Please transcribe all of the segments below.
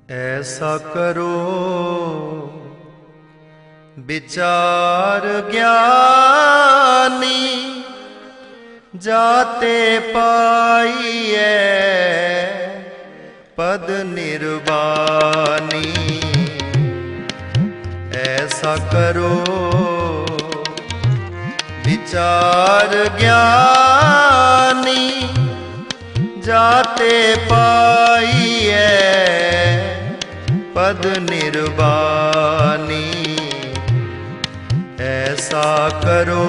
ऐसा करो विचार ज्ञानी, जाते पाइए पद निर्वाणी। ऐसा करो विचार ज्ञानी, जाते पाइए पद निर्वाणी। ऐसा करो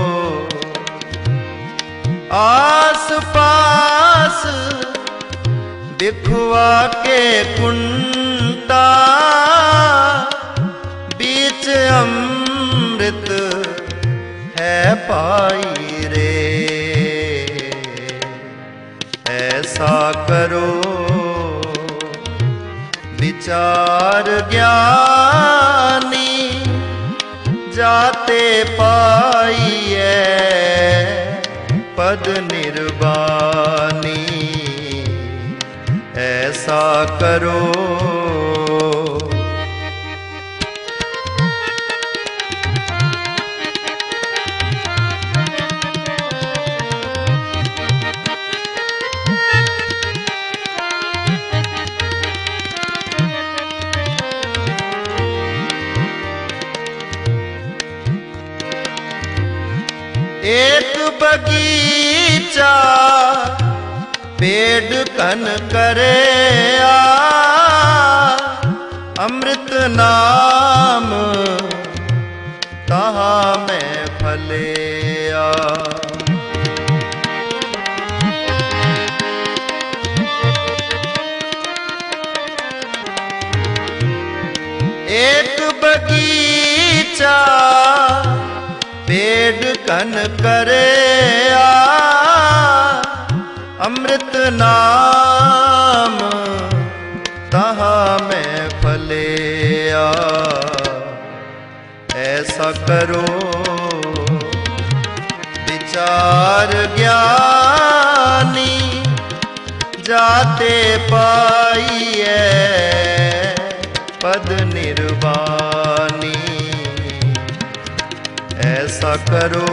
आस पास बिखुआ के कुंता, बीच अमृत है पाई रे। ऐसा करो विचार ज्ञानी, जाते पाइए पद निर्वाणी। ऐसा करो एक बगीचा पेड़ कन करे अमृत नाम तहाँ में फले एक बगीचा पेड़ कन करे अमृत नाम तहाँ में फले। ऐसा करो विचार ज्ञानी, जाते पाइए पद निर्वाणी। ऐसा करो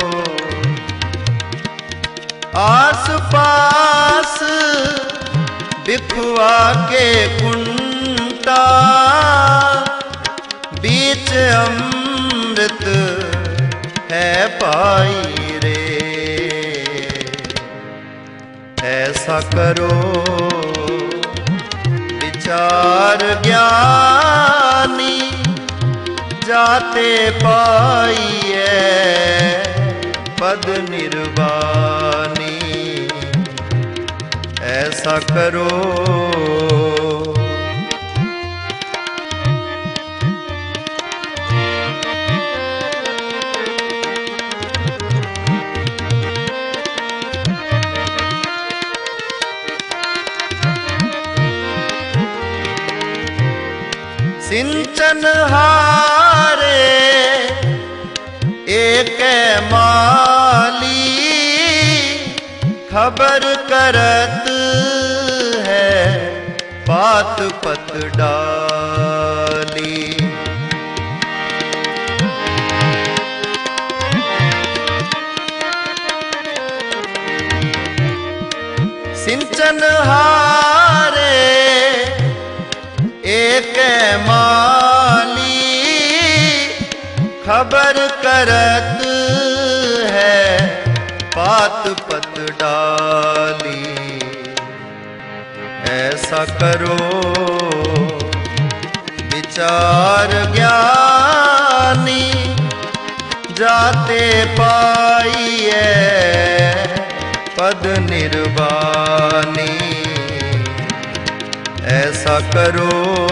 आस पास बिखुआ के कुंता, बीच अमृत है पाई रे। ऐसा करो विचार ज्ञानी, जाते पाइए पद निर्वाणी। ऐसा करो सिंचन हारे एक माली, खबर करत है बात पत डाली। सिंचन हारे एक माली, खबर करत है बात पत डाली। ऐसा करो विचार ज्ञानी, जाते पाइए पद निर्वाणी। ऐसा करो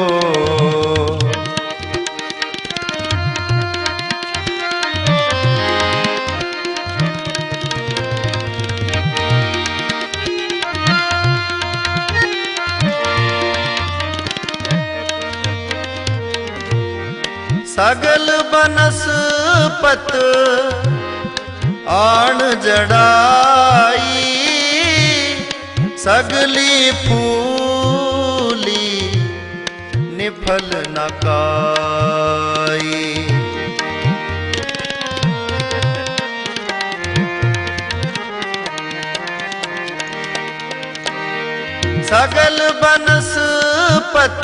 सगल बनस्पत आण जड़ाई, सगली फूली निफल न काई। सगल बनस्पत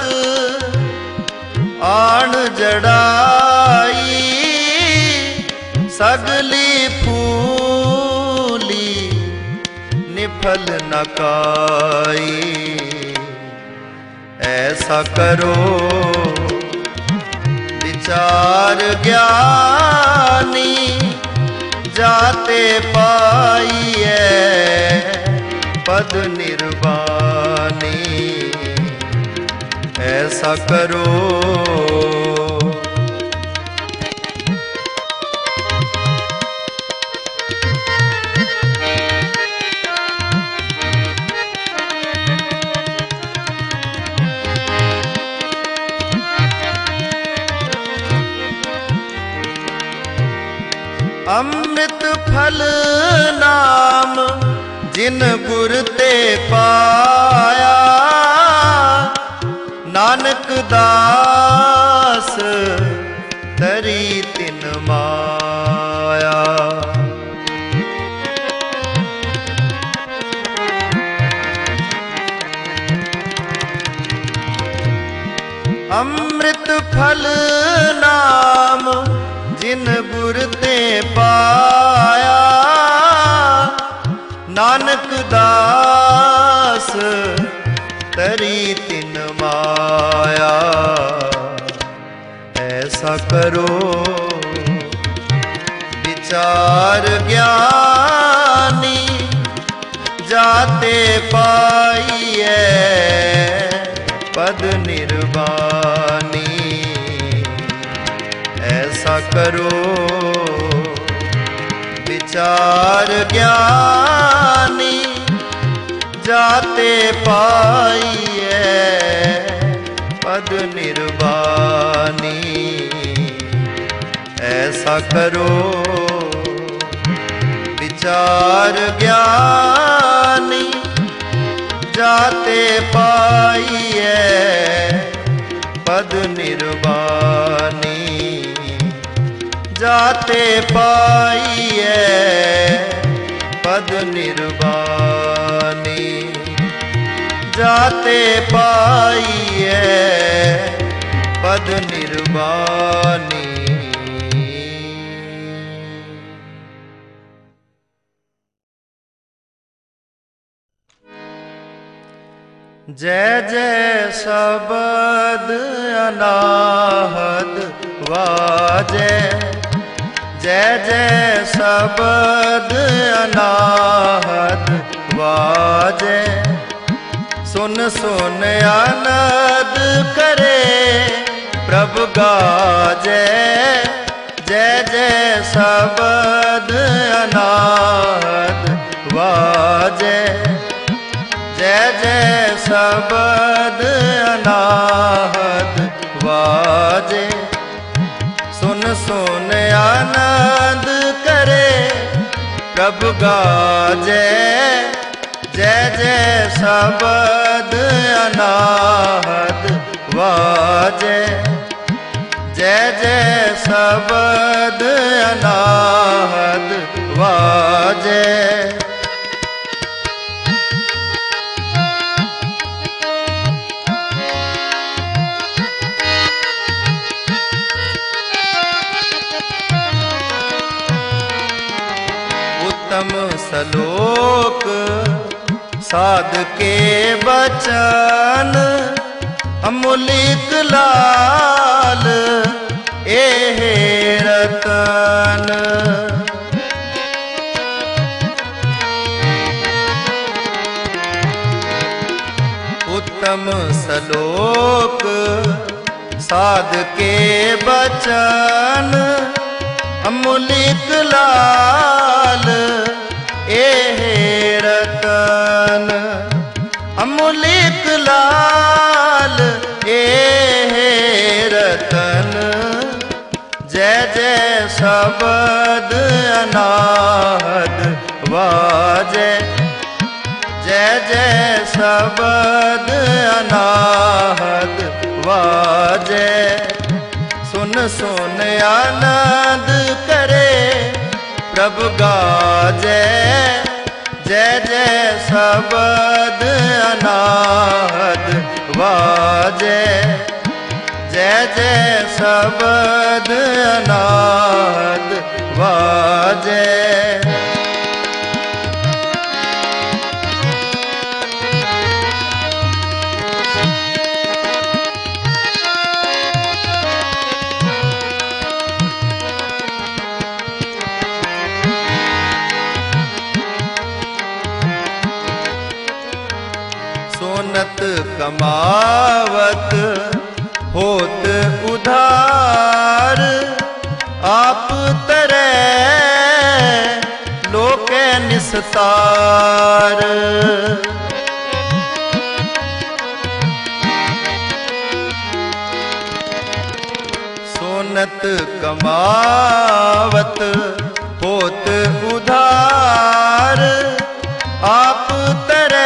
आण जड़ाई, सगली फूली निफल न काई। ऐसा करो विचार ज्ञानी, जाते पाइए पद निर्वाणी। ऐसा करो अमृत फल नाम जिन गुर ते पाया, नानक दास तरी तिन माया। अमृत फल नाम जिन गुर ते पाया, नानक दास तरी तिन माया। ऐसा करो विचार ज्ञानी, जाते पाइए पद निर्वाणी। ऐसा करो विचार ज्ञानी, जाते पाइए पद निर्वाणी। ऐसा करो विचार ज्ञानी, जाते पाइए पद निर्वाणी। जाते पाइए पद निर्वाणी। जाते पाइए पद निर्वाणी। जय जय शब्द अनाहत वाजे, जय जय शब्द अनाहत वाजे। सुन सुन आनंद करे प्रभु गाजे, जय जय शब्द अनाहत वाजे। जय जय शब्द अनाहत वाजे। सुन सुन आनंद करे प्रभु गाजे, जय जय शब्द अनाहत वाजे। जय जय शब्द अनाहत वाजे। उत्तम श्लोक साध के बचन, अमूलिक लाल एहे रतन। उत्तम श्लोक साध के बचन, अमूलिक लाल एहे रतन। अमूलिक लाल एहे रतन। जय जय शब्द अनाहत वाजे। जय जय शब्द अनाहत वाजे। बाजे, सुन सुन आनंद करे प्रभु गाजे। जय जय शब्द अनाहद बाजे, जय जय शब्द अनाहद बाजे। सोनत कमावत होत उधार, आप तरे लोके निस्तार। सोनत कमावत होत उधार, आप तरे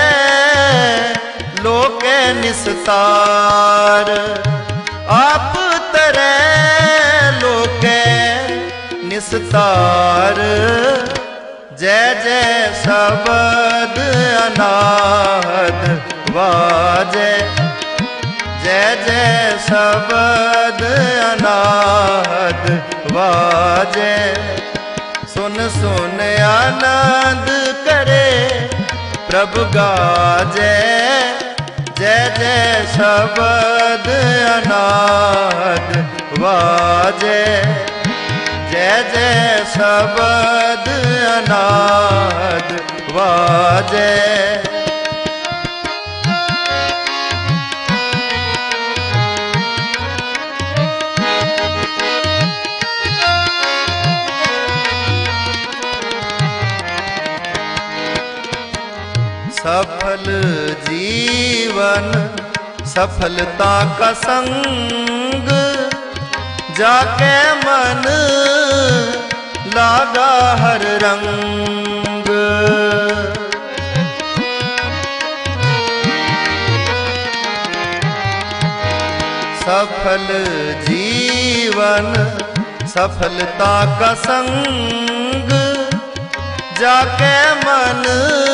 लोके निस्तार। आप तरे लोके निस्तार। जय जय शब्द अनाहद बाजे, जय जय शब्द अनाहद बाजे। सुन सुन आनंद करे प्रभु गाजे, जय जय शब्द अनाहद बाजे, जय जय शब्द अनाहद बाजे। सफल जीवन सफलता का संग, जाके मन लागा हर रंग। सफल जीवन सफलता का संग, जाके मन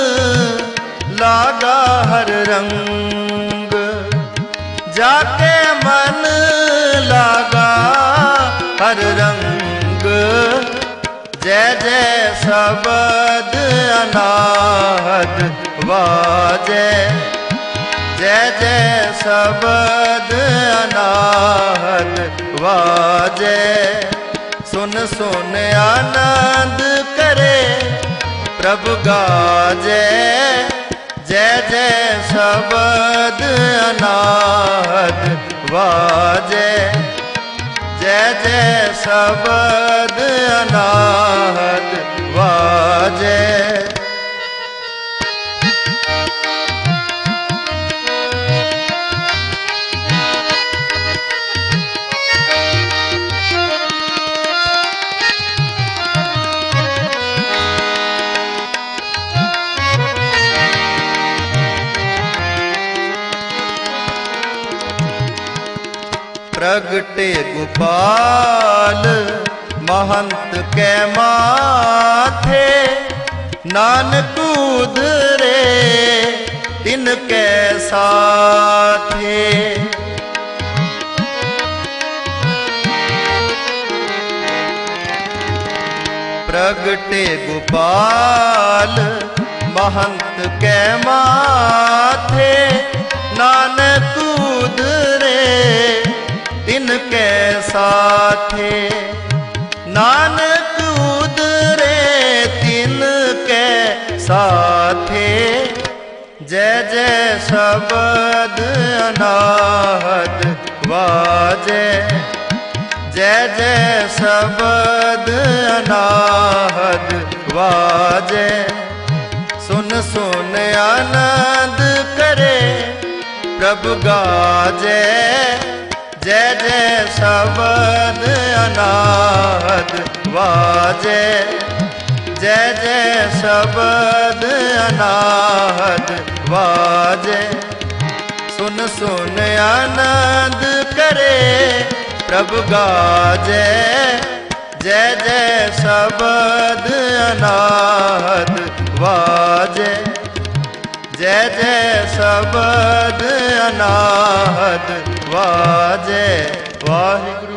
लागा हर रंग। जाके मन लागा हर रंग। जय जय शब्द अनाहद बाजे, जय जय शब्द अनाहद बाजे। सुन सुन आनंद करे प्रभु गाजे, जय जय शब्द अनाहद बाजे, जय जय शब्द अनाहद बाजे। प्रगटे गोपाल महंत के माथे, नानक उधरे तिनके साथे। प्रगटे गोपाल महंत के माथे, नानक उधरे तिनके साथे। नानक उधरे तिनके साथे। जय जय शब्द अनाहद बाजे, जय जय शब्द अनाहद बाजे। सुन सुन आनंद करे प्रभु गाजे, जय जय शब्द अनाहद बाजे, जय जय शब्द अनाहद बाजे। सुन सुन आनंद कर प्रभु गाजे जय जय शब्द अनाहत वाजे, जय जय शब्द अनाहत वाजे। वाहिगुरु।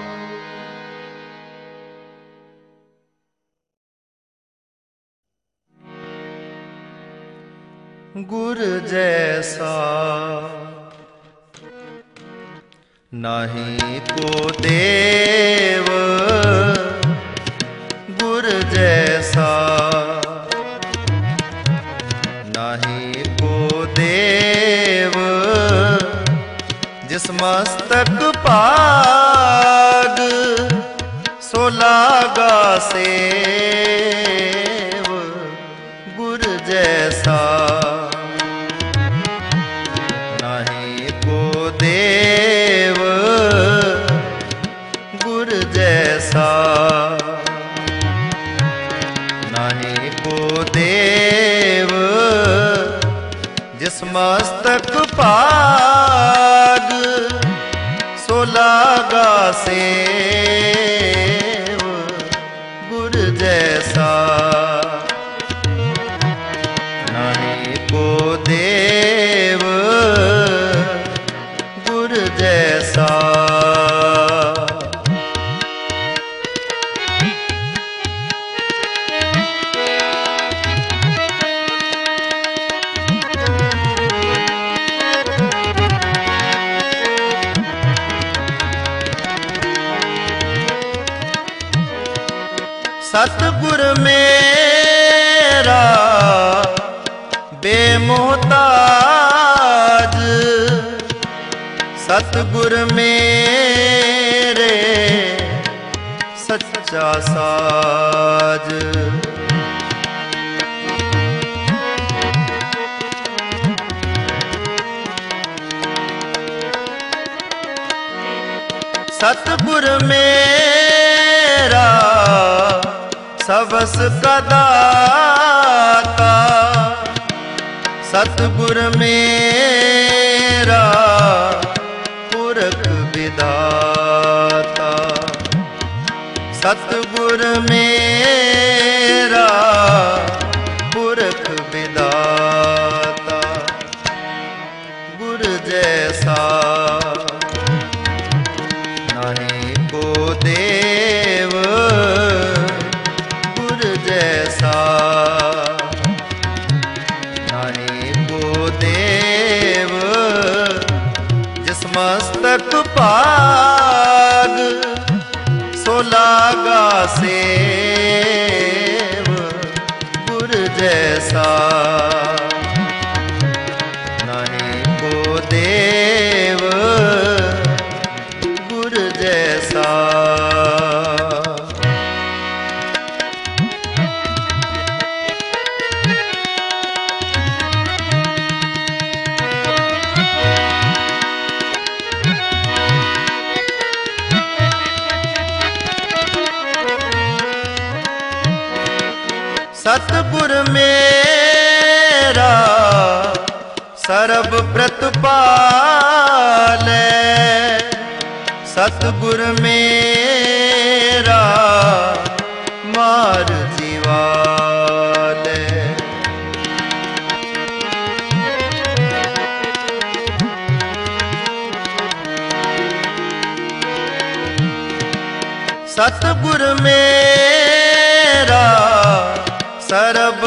गुर जैसा नहीं को देव, गुर जैसा नहीं को देव, जिस मस्तक पाग सो लागा सेव। गुर जैसा नहीं को देव, गुर जैसा नहीं को देव, जिस मस्तक पाग सो लागा सेव। गुर जैसा नहीं को देव, गुर जैसा। सतगुर मेरा बेमोहताज, सतगुर मेरे सच्चा साज। सतगुर मेरा सबस का दाता, सतगुर मेरा पुरख विधाता। सतगुर मेरा पुरख विधाता। गुर जैसा नहीं को देव, गुर जैसा नहीं को देव, जिस मस्तक पाग सो लागा सेव। गुर जैसा नहीं को देव, गुर जैसा। सतगुर मेरा सर्ब प्रतिपाले, सतगुर मेरा मार जीवाले। सतगुर मेरा सर्ब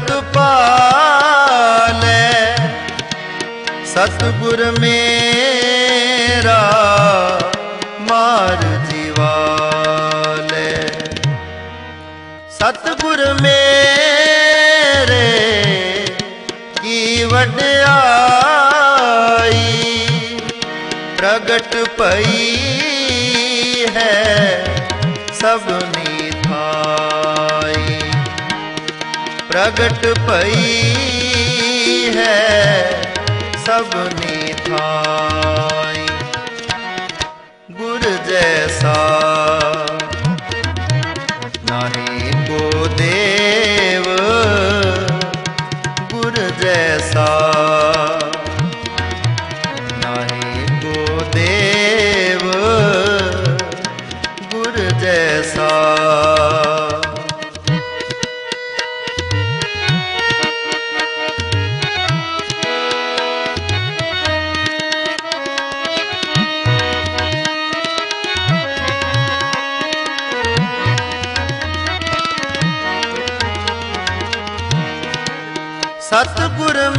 प्रतिपाले, सतगुर मेरा मार जीवाले। सतगुर मेरे की वड्याई प्रगट पई है सबनी थाई। प्रगट पई है सबनी थाई। गुर जैसा नहीं को देव, गुर जैसा नहीं को देव,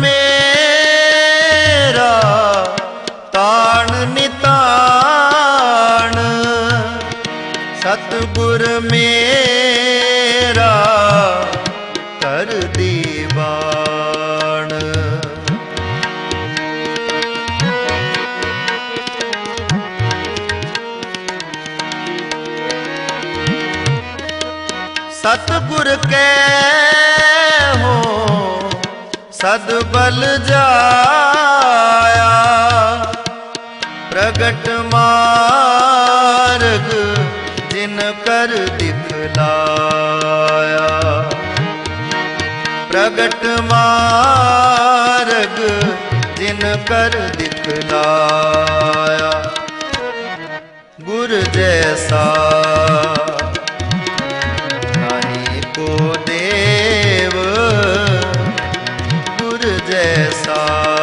मेरा ताण निताण, सतगुर मेरा कर दीवान। सतगुर के हो सदबल जाया, प्रगट मार्ग जिन कर दिखलाया। प्रगट मार्ग जिन कर दिखलाया, गुर जैसा नहीं को देव, गुर जैसा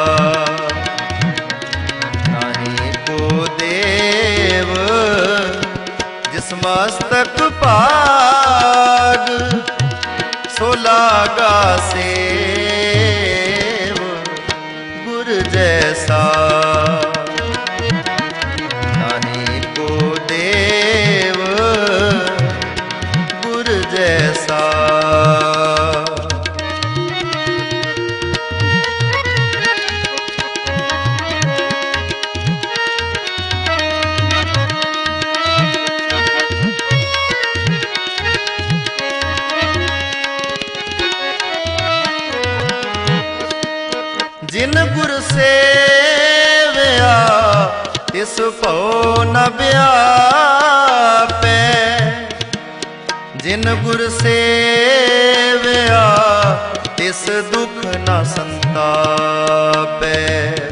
नहीं को देव। जिस मस्तक पाग सो लागा सेव, गुर जैसा नहीं को देव, गुर जैसा। जिन गुर सेवया तिस भो न व्यापै, जिन गुर सेवया तिस दुख न संतापै।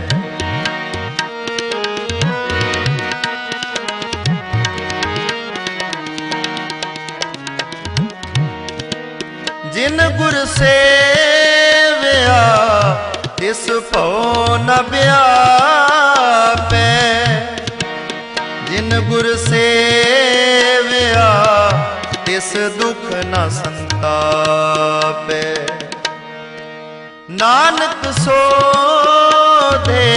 जिन गुर सेवया तिस भो न व्यापै, जिन गुर सेवया तिस दुख न संतापै। नानक सो दे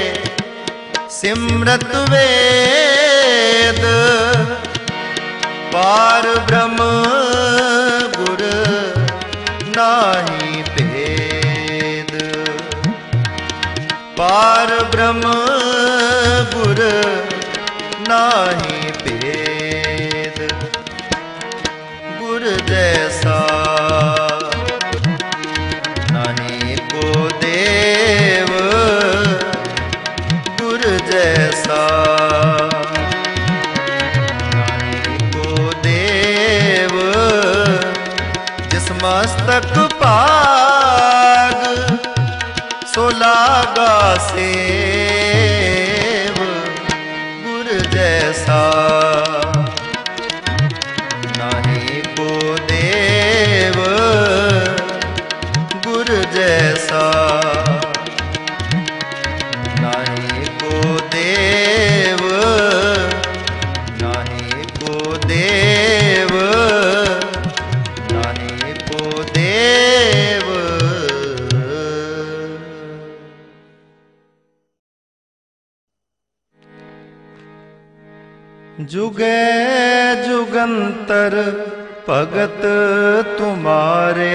सिमरत वेद, पार ब्रह्म गुर नाही भेद। पार ब्रह्म गुर नाही भेद, गुर जैसा नहीं को देव, गुर जैसा नहीं को देव। जिस मस्तक पाग सो लागा सेव, गुर जैसा नहीं को देव, गुर जैसा नहीं को देव, नहीं को देव, नहीं को देव। जुगे जुगंतर भगत तुम्हारे,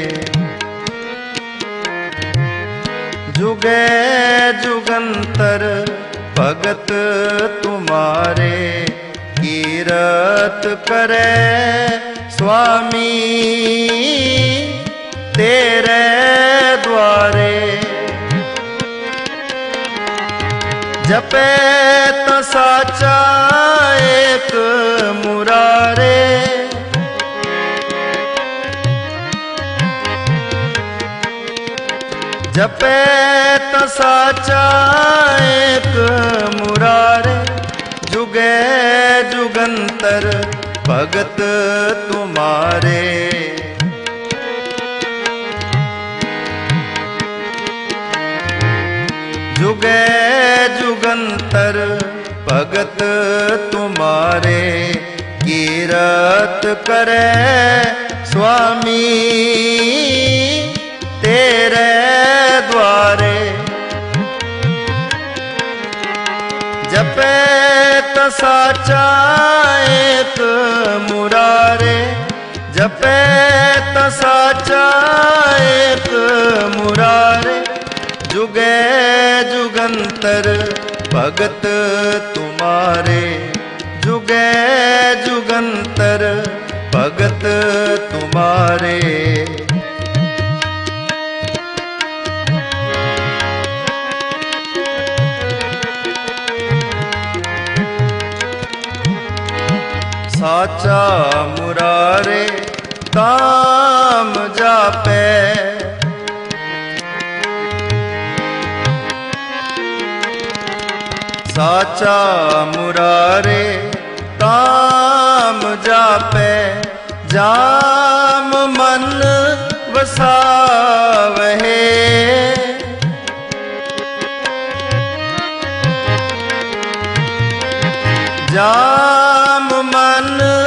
जुगे जुगंतर भगत तुम्हारे। कीरत करे स्वामी तेरे द्वारे, जपे तो साचा एक मुरारे। जपे तो साचा एक मुरारे, जुगे जुगंतर भगत तुम्हारे। जुगे जुगंतर भगत तुम्हारे। कीरत करे स्वामी तेरे द्वारे, जपे त साचा एक मुरारे, जपे त साचा एक मुरारे। जुगे जुगंतर भगत तुम्हारे, जुगे जुगंतर भगत तुम्हारे। साचा मुरारे काम जापे, साचा मुरारे काम जापे। जाम मन वसावहे, जाम मन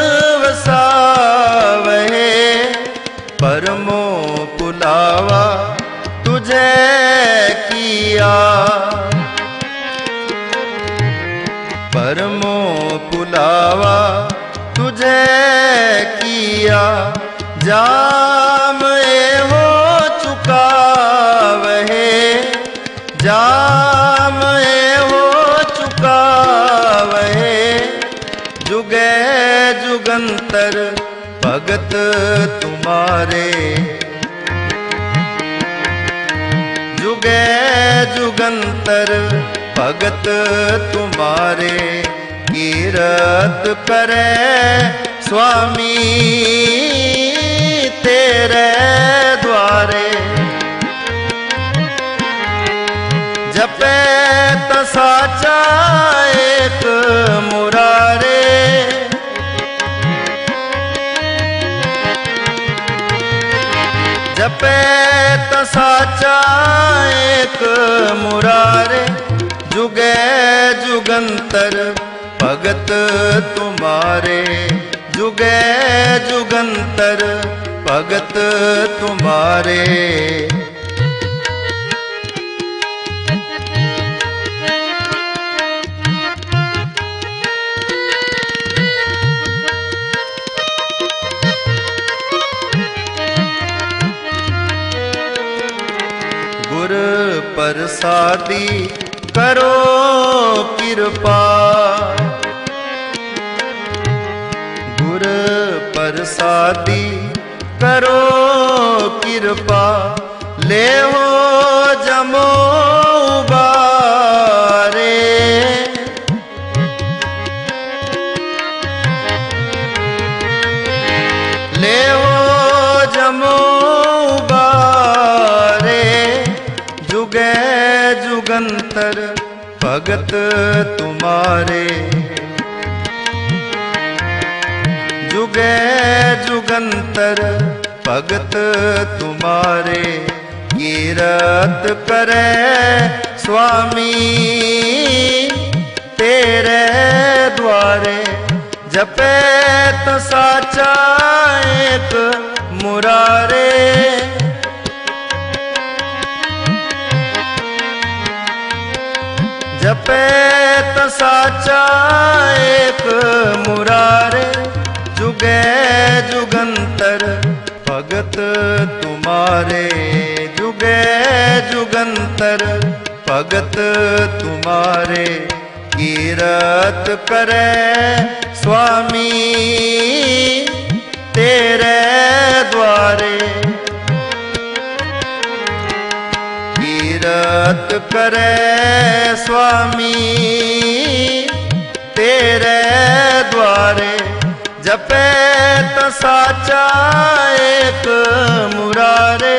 वसावहे। परमो पुलावा तुझे किया, परमो पुलावा तुझे किया। जाम ए हो चुकावहे, जाम ए हो चुकावहे। जुगे जुगंतर भगत तुम्हारे, जुगे जुगंतर भगत तुम्हारे। कीरत करे स्वामी तेरे द्वारे, जपे त साचा एक मुरारे। जपे त साचा एक मुरारे। जुगे जुगंतर भगत तुम्हारे, जुगे जुगंतर भगत तुम्हारे। गुर प्रसादी करो कृपा, गुर प्रसादी करो कृपा। ले हो जमो उबारे, ले हो जमो उबारे। जुगे जुगंतर भगत तुम्हारे, जुगे जुगंतर भगत तुम्हारे। कीरत करे स्वामी तेरे द्वारे, जपे त साचा एक मुरारे। जपे त साचा एक मुरारे। जुगे जुगंतर भगत तुम्हारे, जुगे जुगंतर भगत तुम्हारे। कीरत करे स्वामी तेरे द्वारे, कीरत करे स्वामी तेरे द्वारे। जपे त साचा एक मुरारे,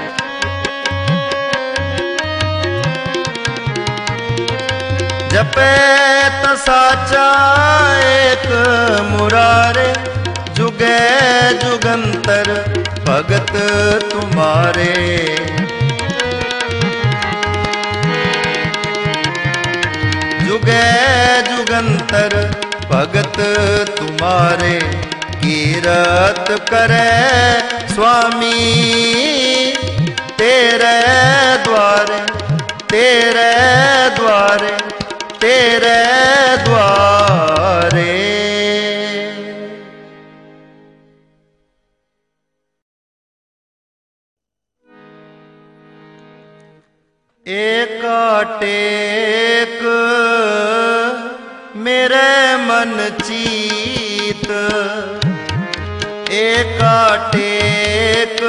जपे त साचा एक मुरारे। जुगे जुगंतर भगत तुम्हारे, जुगे जुगंतर भगत तुम्हारे। कीरत करे स्वामी तेरे द्वारे, तेरे द्वारे, तेरे टेक मेरे मन चीत, एका टेक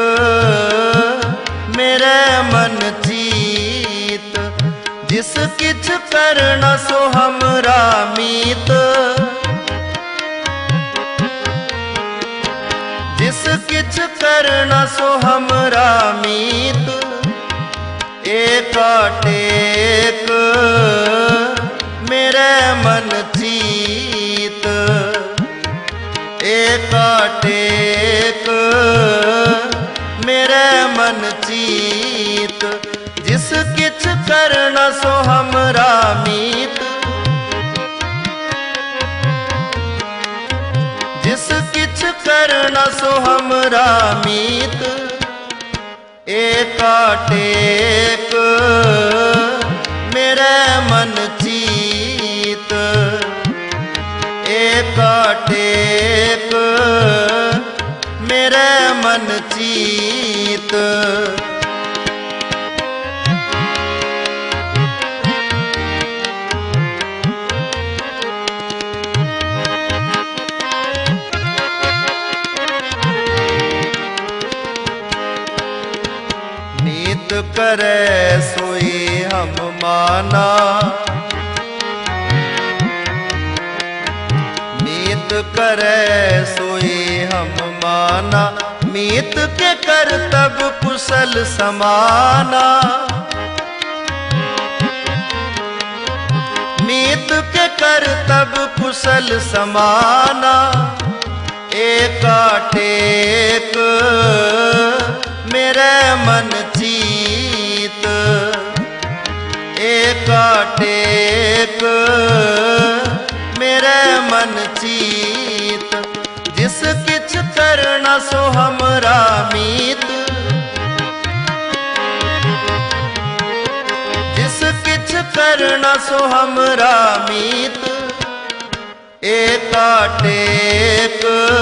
मेरे मन चीत, जिस किछ करना सो हमरा मीत, जिस किछ करना सो हमरा मीत, एका टेक मेरे मन चीत, एका टेक मेरे मन चीत, जिस किछ करना सो हमरा मीत, जिस किछ करना सो हमरा मीत, एका टेक मेरे मन चीत, एका टेक मेरे मन चीत। नीत करे सोई हम माना, नीत करे सोई हम माना, मीत के करतब कुशल समाना, मीत के करतब कुशल समाना, एका टेक मेरे मन चीत, एका टेक मेरे मन चीत, जिस किछ करना सो हमरा मीत, जिस किछ करना सो हमरा मीत, एका टेक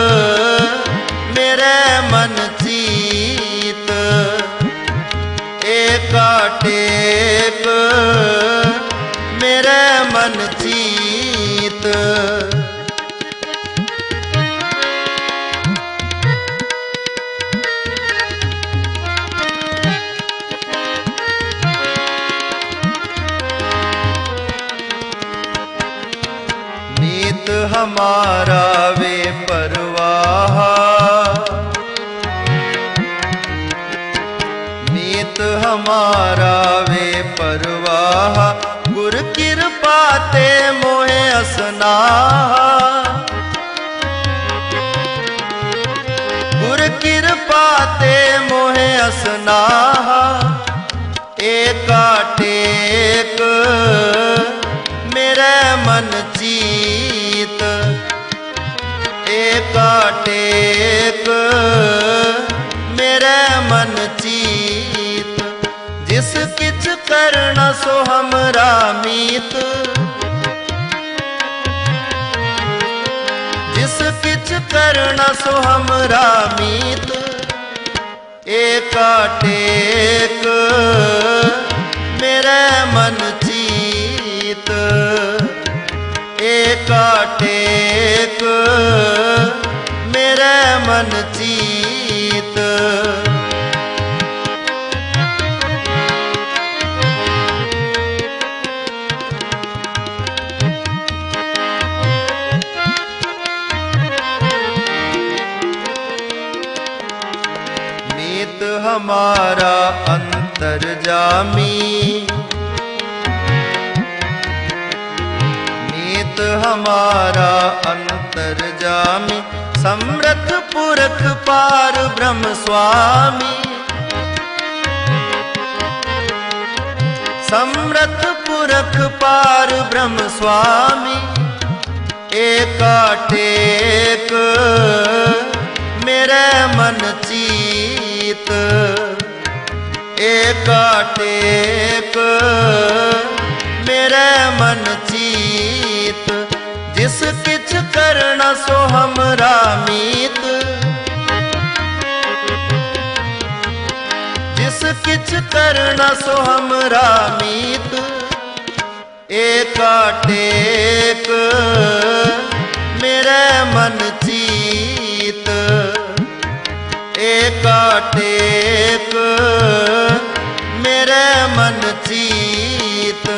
मेरे मन चीत, एका टेक मेरे मन चीत। मीत हमारा वे परवाह, मीत हमारा वे परवाह, गुर कृपा ते मोहे असनाह, गुर कृपा ते मोहे असनाह, एका टेक मेरे मन चीत, एका टेक मेरे मन चीत, जिस किछ करना सो हमरा मीत, जिस किछ करना सो हमरा मीत, एका टेक मेरे मन चीत, एका टेक मेरे मन चीत। मीत हमारा अंतर्जामी, मीत हमारा अंतर्जामी, समर्थ पुरख पार ब्रह्म स्वामी, समर्थ पुरख पार ब्रह्म स्वामी, एका टेक मेरे मन चीत, एका टेक मेरे मन चीत, जिस किछ करना सो हमरा मीत, जिस किछ करना सो हमरा मीत, एका टेक मेरे मन चीत, एका टेक मेरे मन चीत।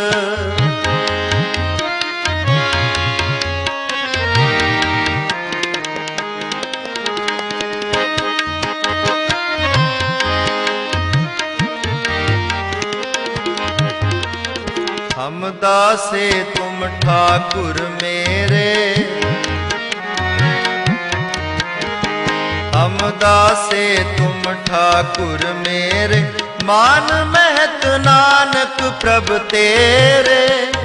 हम दासे तुम ठाकुर मेरे, हम दासे तुम ठाकुर मेरे, मान महत नानक प्रभ तेरे,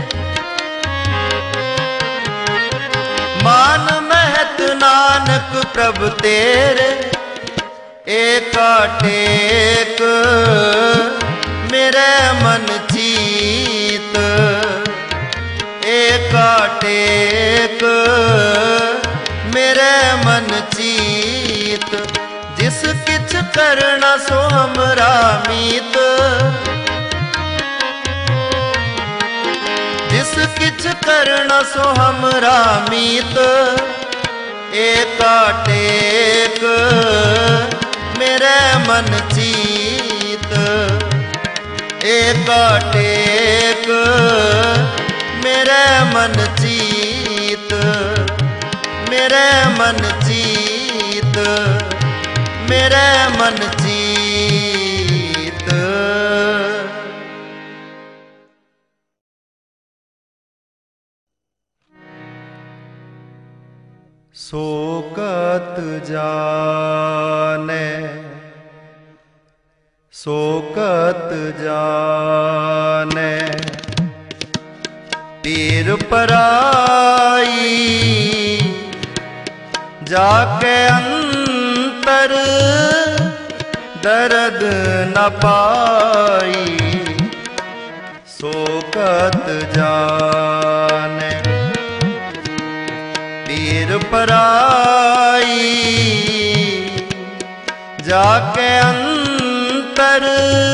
मान महत नानक प्रभ तेरे। एका टेक मेरे मन चीत, एका टेक मेरे मन चीत। जिस किछ करना सो हमरा मीत, जिस किछ करना सो हमरा मीत। एका टेक मेरे मन चीत, एका टेक मेरे मन चीत, मेरे मन चीत, मेरे मन चीत। सोकत जाने, सोकत जाने पीर पराई, जाके अंतर दर्द न पाई। सोकत जाने पीर पराई, जाके अंतर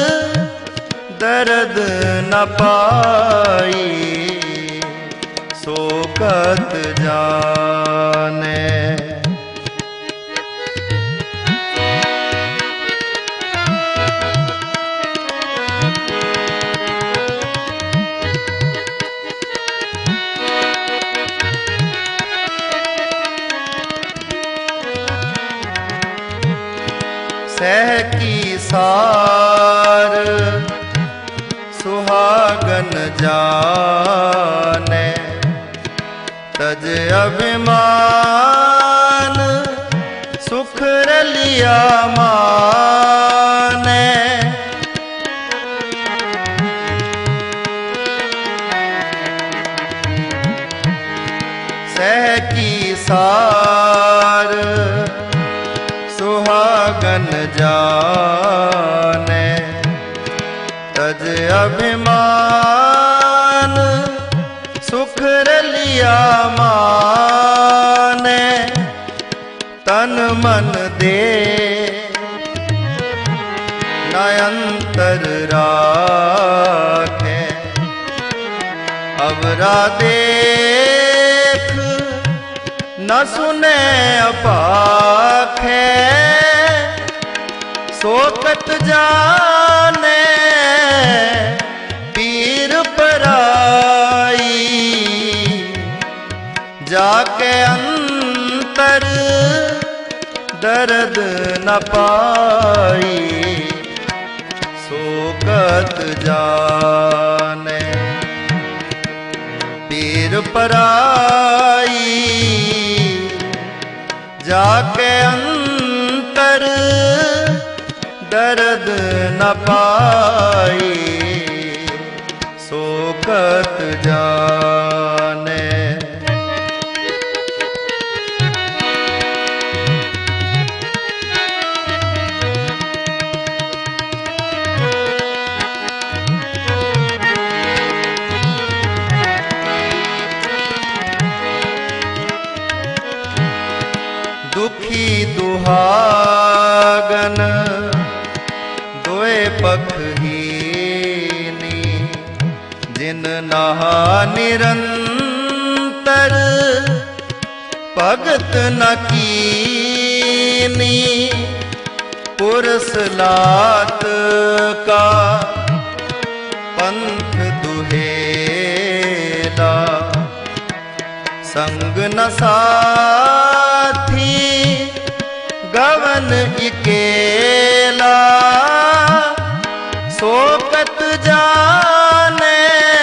दर्द न पाई। सोकत जाने सह की सार सुहागन जाने, तज अभिमान सुख रलिया माने। सह की सार सुहागन जाने, तज अभिमान सुख रलिया माने। तन मन दे नयंतर राखे, अवरा देख न सुने अपाखे। सोकत जाने पीर पराई, जाके अंतर दर्द न पाई। सोकत जाने पीर पराई, जाके अंतर दर्द न पाई। सोकत जाने दुखी दुहागन दोए पख हीनी, जिन नहा निरंतर भगत न कीनी, पुरस लात का पंथ दुहेला। संग न साथी गवन इकेला, सोकत जाने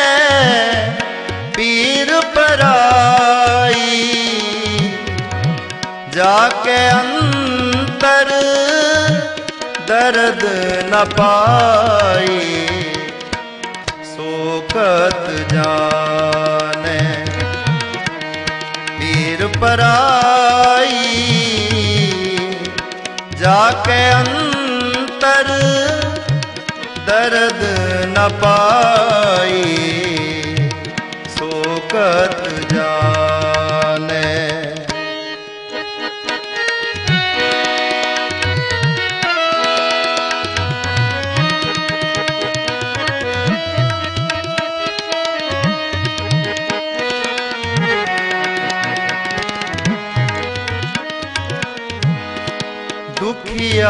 पीर पराई। जाके अंतर दर्द न पाई, सोकत जाने पीर पराई। जाके अंतर दर्द न पाई, सोकत जाने। दुखिया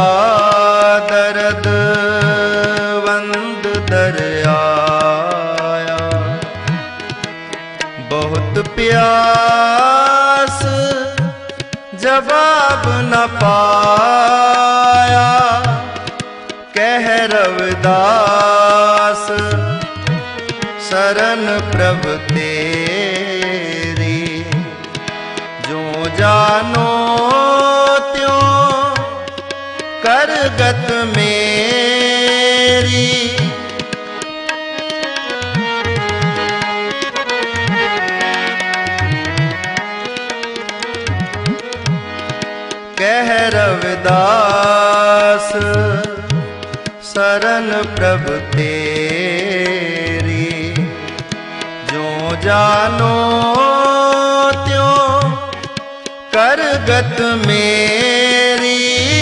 दर्द वंद दरियाया, बहुत प्यास जवाब न पाया। कह रविदास शरण प्रभ तेरी, जो जानो त्यों करगत मेरी। कह रविदास शरण प्रभ तेरी, जो जानो त्यों करगत मेरी।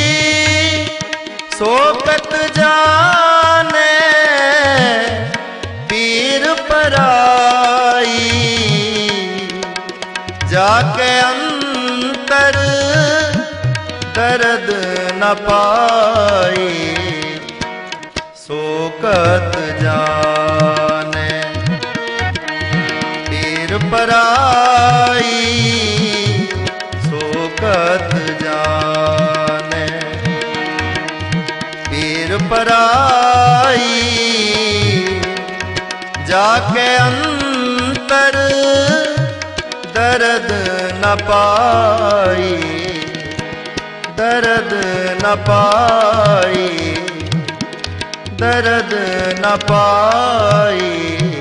सोकत जाने पीर पराई, जाके अंतर दर्द न पाई, सोकत जाने पीर पराई। सोकत जाने पीर पराई, जाके अंतर दर्द न पाई, दर्द न पाई, दर्द न पाई।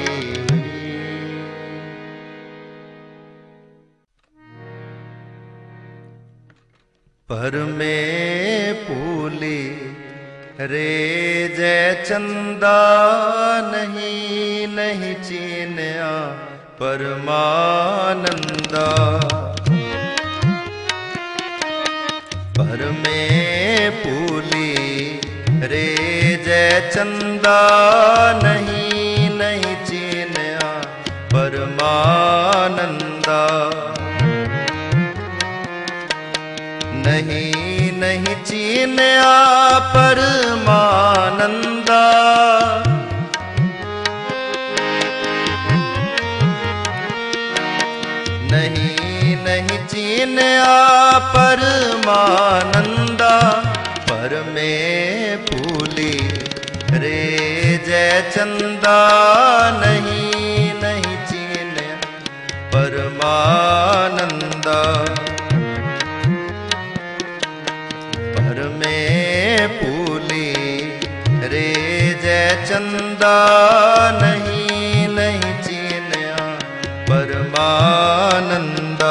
पर में पूली रे जय चंदा, नहीं नहीं चीन्या परमानंदा। पर में पूली रे जय चंदा, नहीं नहीं चीन्या परमानंदा। नहीं नहीं चीन्या परमानंदा। नहीं नहीं चीन्या परमानंदा। पर में फूली रे जय चंदा, नहीं नहीं चीन्या परमानंदा। पर में फूली रे जय चंदा, नहीं नहीं चीन्या परमानंदा।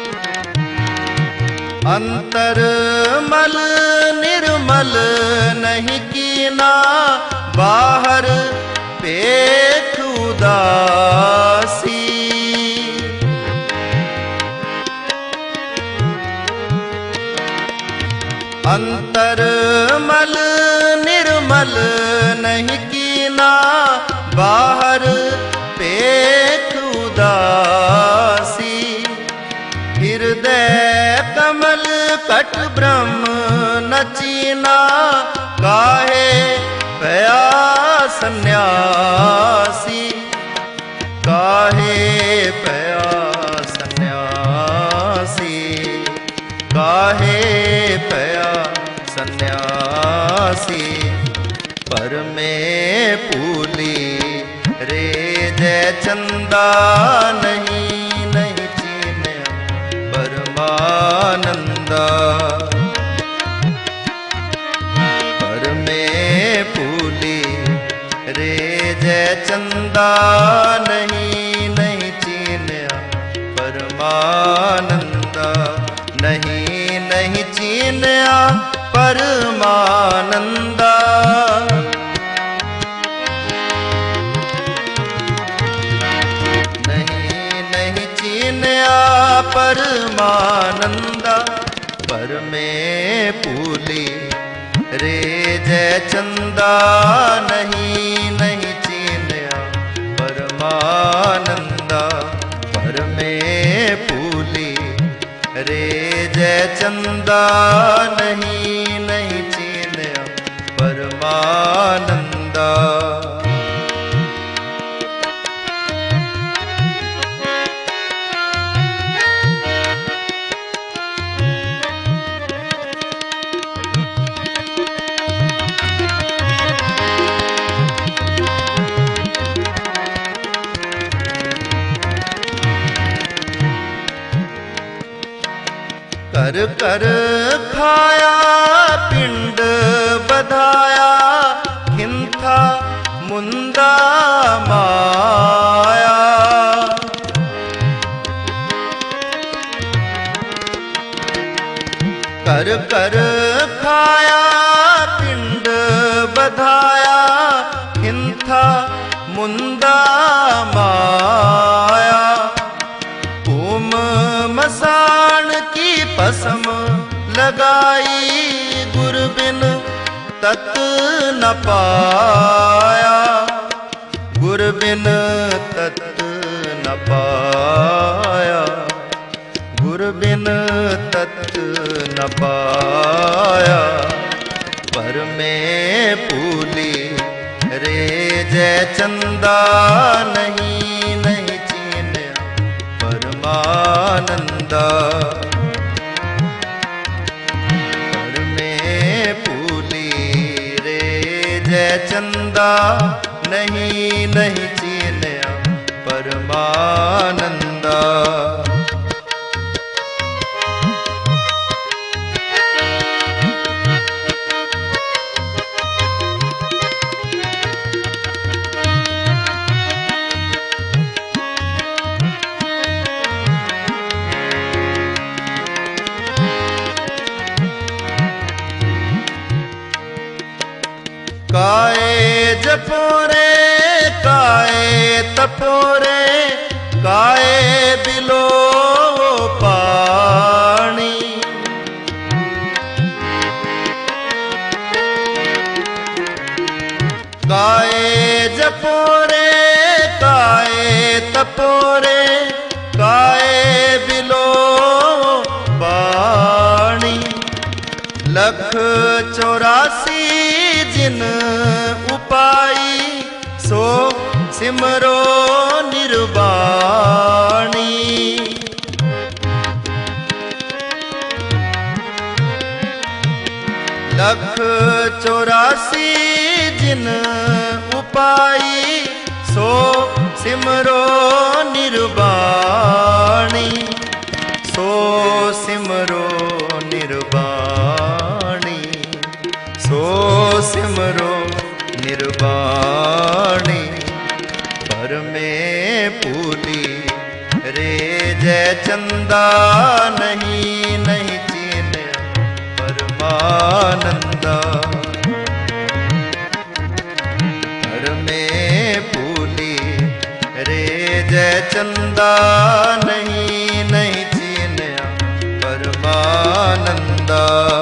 अंतर मल निर्मल नहीं कीना, बाहर पेख उदासी। अंतर मल निर्मल नहीं कीना, बाहर पेख उदासी। हृदय कमल कट ब्रह्म न चीना, काहे भया सन्यासी। काहे भया सन्यासी, काहे भया सन्यासी। पर में पूली रे जय चंदा, नहीं नहीं चीन्या परमानंदा। पर में पूली रे जय चंदा, नहीं नहीं चीन्या परमानंदा। नहीं नहीं चीन्या परमानंदा। नहीं नहीं चीन्या परमानंदा। पर में पूली रे जय चंदा, नहीं नहीं चीन्या परमानंदा। पर में पूली रे जय चंदा, नहीं नहीं चीन्या परमानंदा। कर कर खाया पिंड बधाया, हिंथा मुंदा माया। कर कर खाया पिंड बधाया, हिंथा मुंदा माया। ओम मसान की पसम लगाई, गुर बिन तत न पाया। गुर बिन तत न पाया, गुर बिन तत न पाया। पर में पूली रे जय चंदा, नहीं नहीं चीन्या परमानंदा। पर में पूली रे जय चंदा, नहीं नहीं चीन्या परमानंदा। काए जपोरे काए तपोरे, काए बिलो पानी। काए जपोरे काए तपोरे, काए बिलो पानी। 184 जिन उपाई, सो सिमरो निर्वाणी। 184 जिन उपाई, सो सिमरो निर्वाणी। सो सिमरो निर्वाणी, सो सिमरो निर्वाणी। पर में पूली रे जय चंदा, नहीं नहीं चीन्या परमानंदा। जय चंदा नहीं नहीं चीन्या परमानंदा।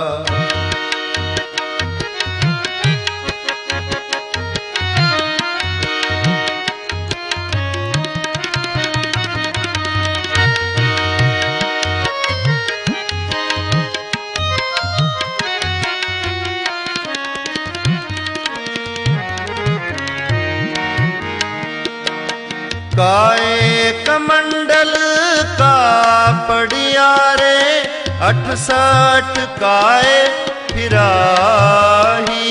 काए कमंडल का पड़िया रे 68 काए फिराही।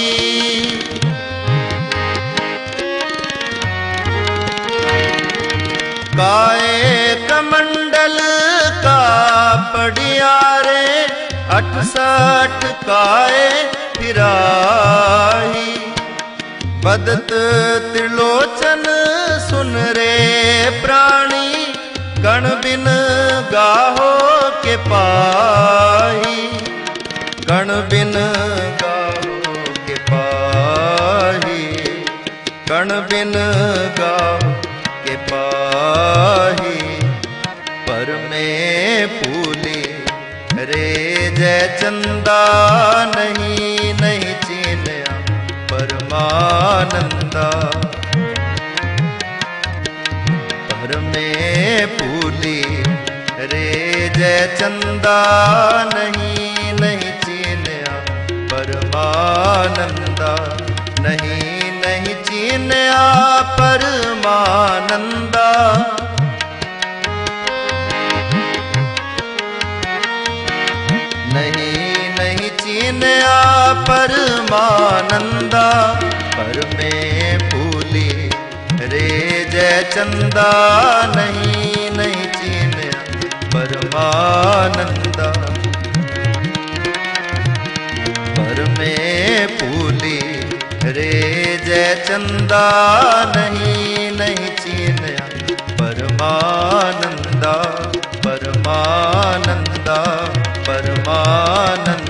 काए कमंडल का पड़िया रे 68 काए फिराही। बदत त्रिलोचन सुन रे प्राणी गण बिन गाहो के पाही। गण बिन गाहो के पाही। गण बिन गाहो के पाही। पर में फूली रे जय चंदा नहीं नहीं चीन्या परमानंदा। पर में फूली रे जय चंदा नहीं नहीं चीन्या परमानंदा। नहीं नहीं चीन्या परमानंदा। नहीं नहीं चीन्या परमानंदा। पर में फूली रे जय चंदा नहीं नहीं चीन्या परमानंदा। पर में फूली रे जय चंदा नहीं नहीं चीन्या परमानंदा। परमानंदा परमानंदा।